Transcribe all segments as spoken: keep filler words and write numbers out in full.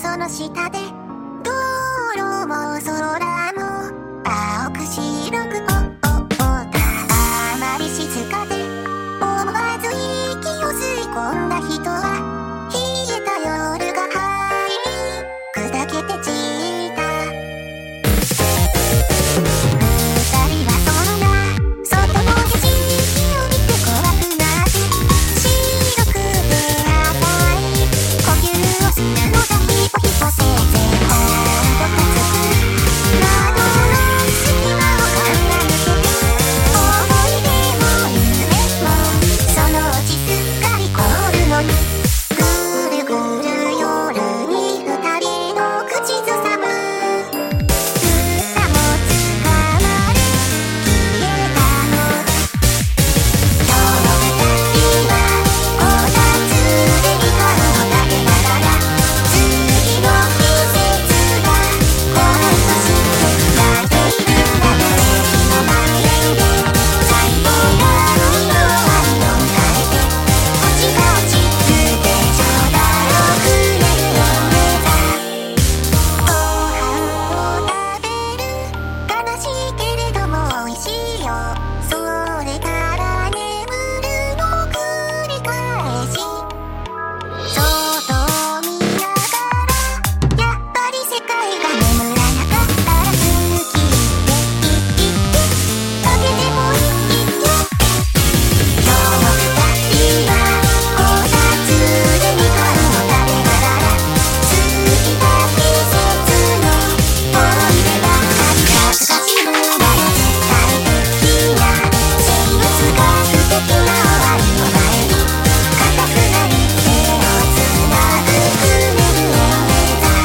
その下で道路も空も青く白くおおおたあまり静かで思わず息を吸い込んだ人は冷えた夜が入り砕けて散った二人はそんな外の景色を見て怖くなって白くて赤い呼吸をするのだヒポヒポせいぜいほんとかつく窓の隙間を考えて思い出も夢もそのうちすっかり凍るのにぐるぐる夜に二人の口ずさむ歌も捕まれ消えたの今日の二人はこたつでみかんを食べながら次の季節が来ないとして泣いているんだね駅の前で最後の海の終わりを迎えてぼちぼち言ってちょうだろくれるよねさご飯を食べる悲しいけれども美味しいよそれから眠るの繰り返し外を見ながらやっぱり世界が眠らなかったら好きって言ってあげてもいいよ今日の二人はこたつでみかんを食べながら過ぎた季節の思い出ばかり懐かしむなら快適な生物学的な終わりを前に固くなり手をつなぐくれるよねさ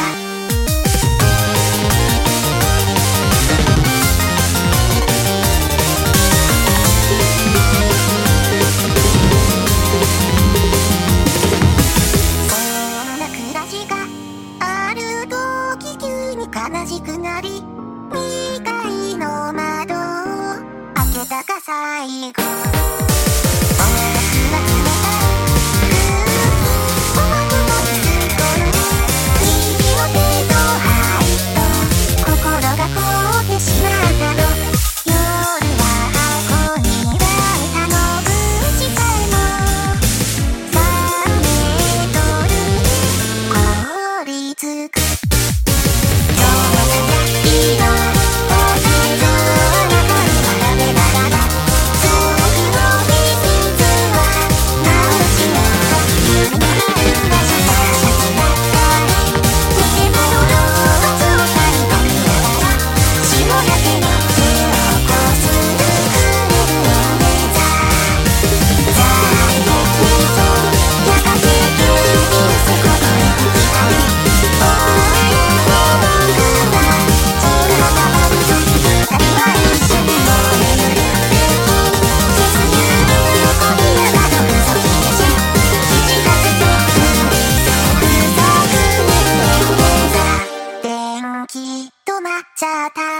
そんな暮らしがある時急に悲しくなりにかいの窓を開けたか最後僕は冷たい空気をまともに吸い込んで右の手と肺と心が凍ってしまったの夜は箱に湧いたのぶちさえもさんメートルに凍りつく今日の二人のポテトを中に並べながら遠くの季節は直しようと夢のある場所探しながら偽物の靴を嗅いでみながら霜だけの手をこするくれるよねさ最後にそうやがて急に嘘こぼれてきたねお前と僕は空が舞う時二人は一緒に燃える雪有喜びや窓ふぞきでししちがつと海そふざくねるよねさ電気止まっちゃった